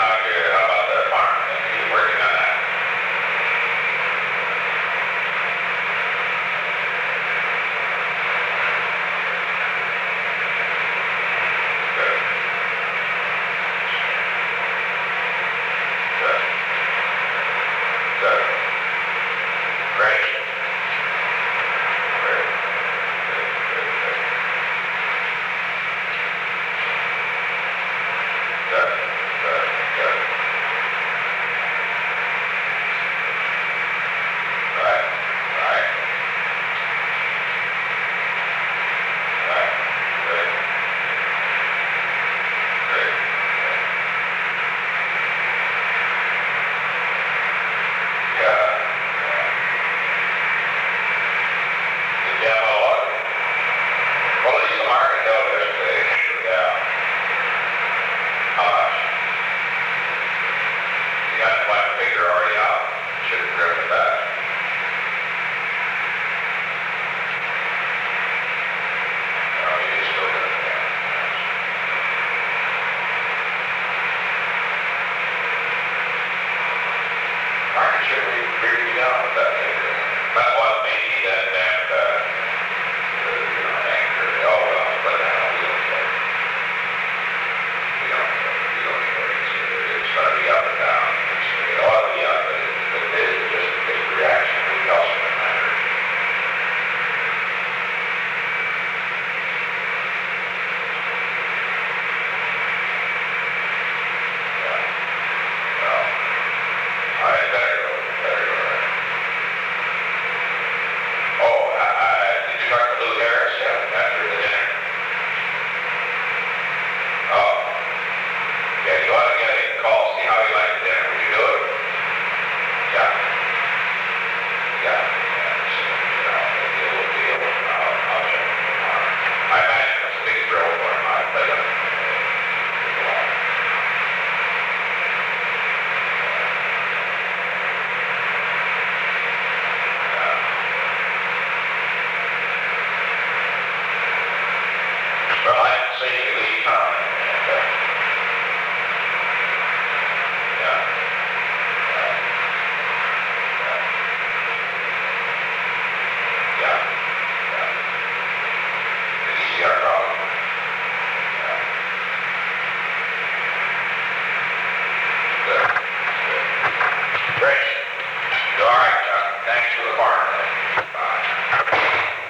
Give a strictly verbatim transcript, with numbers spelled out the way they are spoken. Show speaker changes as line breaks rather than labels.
how you, how about the farm? Are you working on that? Good. Good. Good. Great. Great. Good, good, good. Good, good, good. Right, right, right. Great, great. Yeah, yeah. The demo, well, at least the market noticed, they, yeah. How much? You got the final figure already out? Should have driven it back. No, you just still got it down. Market should be pretty be down with that figure. That was maybe that damn, uh, uh, you know, anchor. Oh, well, but now we don't care. We don't care. We don't care. It's, it's gonna be up and down. It's, it ought to be up, but it, but it is just a big reaction. We also can matter. Yeah. Well, I had better go, better go there. Oh, I, I, did you talk to Lou Harris yet after the dinner? Oh, yeah, you ought to get a call, see how he liked the dinner. Would you do it? Yeah. Yeah. Yeah. So, you know, it will be able, I'll, I'll check it tomorrow. I imagine it's a big thrill for him. I play him. Well, I haven't seen you